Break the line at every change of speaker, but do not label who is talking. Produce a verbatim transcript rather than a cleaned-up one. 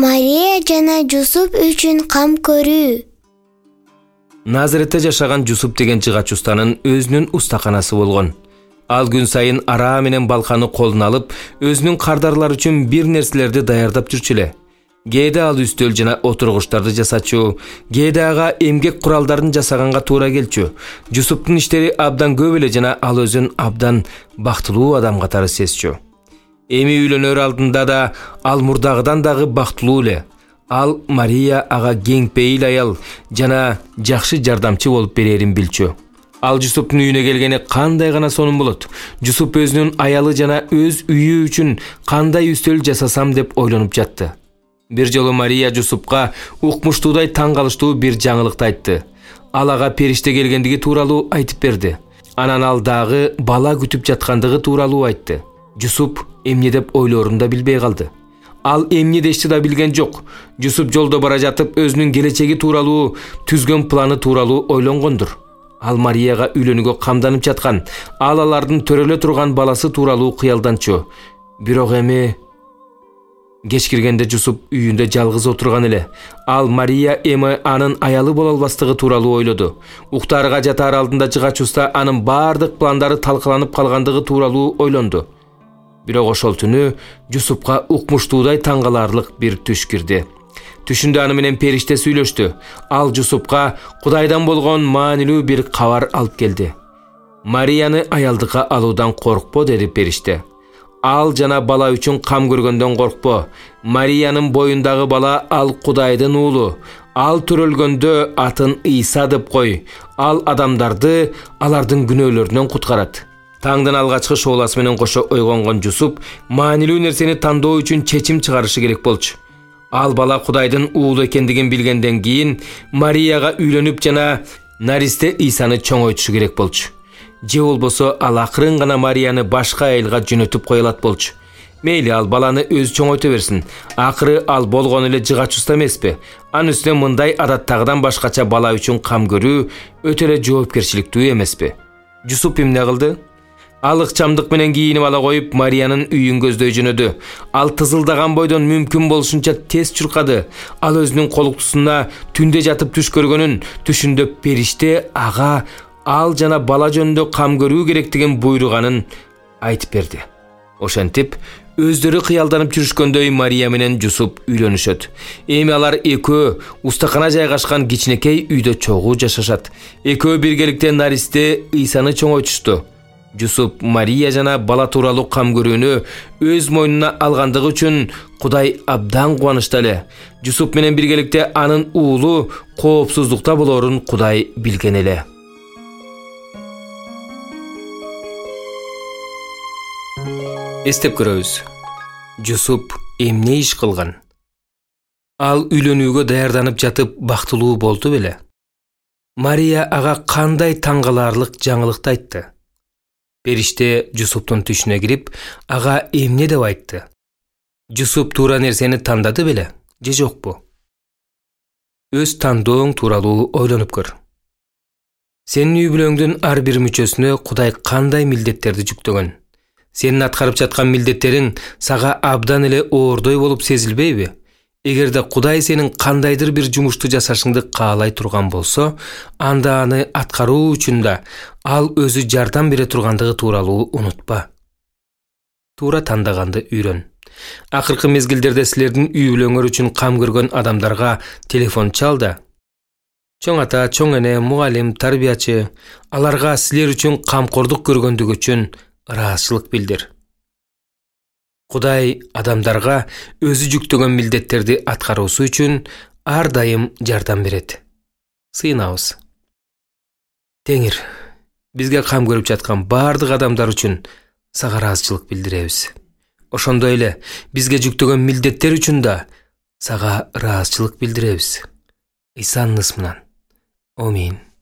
Мария жана Жусуп үчүн кам көрүү.
Назаретте жашаган Жусуп деген жыгач устанын өзүнүн устаканасы болгон. Ал күн сайын араа менен балканы колуна алып, өзүнүн кардарлары үчүн бир нерселерди даярдап жүрчү эле. Кээде ал үстөл жана отургучтарды жасачу, кээде ага эмгек куралдарын жасаганга туура келчү. Жусуптун иштери абдан көп эле жана ал өзүн абдан бактылуу адам катары сезчү. Эми үйлөнөр алдында да ал мурдагыдан дагы бактылуу эле. Ал Мария ага кең пейил аял жана жакшы жардамчы болуп берерин билчү. Ал Жусуптун үйүнө келгени кандай гана сонун болот. Жусуп өзүнүн аялы жана өз үйү үчүн кандай үстөл жасасам деп ойлонуп жатты. Бир жолу Мария Жусупка укмуштуудай таң калыштуу бир жаңылыкты айтты. Ал ага периште келгендиги тууралуу айтып берди. Анан ал дагы бала күтүп жаткандыгы тууралуу айтты. Жусуп эмне деп ойлоорун да билбей калды. Ал эмне дешти да билген жок. Жусуп жолдо бара жатып өзүнүн келечеги тууралуу түзгөн планы тууралуу ойлонгондур. Ал Марияга үйлөнүүгө камданып жаткан, ал алардын төрөлө турган баласы тууралуу кыялданчу. Бирок эми кеч киргенде Жусуп үйүндө жалгыз отурган эле. Ал Мария эми анын аялы боло албастыгы тууралуу ойлоду. Уктарга жатаар алдында жыгач уста анын бардык пландары талкаланып калгандыгы тууралуу ойлонду. Бирок ошол түнү Жусупка укмуштуудай таң каларлык бир түш кирди. Түшүндө аны менен периште сүйлөштү. Ал Жусупка Кудайдан болгон маанилүү бир кабар алып келди. Марияны аялдыкка алуудан коркпо, деди периште. Ал жана бала үчүн кам көргөндөн коркпо. Мариянын боюндагы бала ал Кудайдын уулу. Ал төрөлгөндө атын Ыйса деп кой. Ал адамдарды алардын күнөөлөрүнөн куткарат. Таңдын алгачкы шооласы менен кошо ойгонгон Жусуп маанилүү нерсени тандоо үчүн чечим чыгарышы керек болчу. Ал бала Кудайдын уулу экендигин билгенден кийин Марияга үйлөнүп жана наристе Ыйсаны чоңойтушу керек болчу. Же болбосо ал акырын гана Марияны башка айылга жөнөтүп кое алат болчу. Мейли, ал баланы өзү чоңойто берсин. Акыры ал болгон эле жыгач уста эмеспи? Анын үстүнө мындай адаттагыдан башкача бала үчүн кам көрүү өтө эле жоопкерчиликтүү эмеспи? Жусуп эмне кылды? Ал ыкчамдык менен кийинип ала коюп Мариянын үйүн көздөй жөнөдү. Ал тызылдаган бойдон мүмкүн болушунча тез чуркады. Ал өзүнүн колуктусуна түндө жатып түш көргөнүн, түшүндө периште ага ал жана бала жөнүндө кам көрүү керектигин буйруганын айтып берди. Ошентип өздөрү кыялданып жүрүшкөндөй Мария менен Жусуп үйлөнүшөт. Эми алар экөө устакана жайгашкан кичинекей үйдө чогуу жашашат. Экөө биргеликте наристе Ыйсаны чоңойтушту. Жусуп Мария жана бала тууралуу кам көрүүнү өз мойнуна алгандыгы үчүн Кудай абдан кубанычта эле. Жусуп менен биргеликте анын уулу коопсуздукта болоорун Кудай билген эле. Эстеп көрөбүз. Жусуп эмне иш кылган? Ал үйлөнүүгө даярданып жатып бактылуу болду беле? Мария ага кандай таң каларлык жаңылыкты айтты? Периште Жусуптун түшүнө кирип, ага эмне деп айтты? Жусуп туура нерсени тандады беле, же жокпу? Өз тандооң тууралуу ойлонуп көр. Сенин үй бүлөңдүн ар бир мүчөсүнө Кудай кандай милдеттерди жүктөгөн? Сенин аткарып жаткан милдеттериң сага абдан эле оордой болуп сезилбейби? Эгерде Кудай сенин кандайдыр бир жумушту жасашыңды каалай турган болсо, анда аны аткаруу үчүн да ал өзү жардам бере тургандыгы тууралуу унутпа. Туура тандаганды үйрөн. Акыркы мезгилдерде силердин үй бүлөңөр үчүн кам көргөн адамдарга телефон чал да. Чоң ата, чоң эне, мугалим, тарбиячы аларга силер үчүн камкордук көргөндүгү үчүн ыраазычылык билдир. Кудай адамдарга өзү жүктөгөн милдеттерди аткаруусу үчүн ар дайым жардам берет. Сыйынабыз. Теңир, бизге кам көрүп жаткан бардык адамдар үчүн сага ыраазычылык билдиребиз. Ошондой эле бизге жүктөгөн милдеттер үчүн да сага ыраазычылык билдиребиз. Ыйсанын ысмынан. Амин.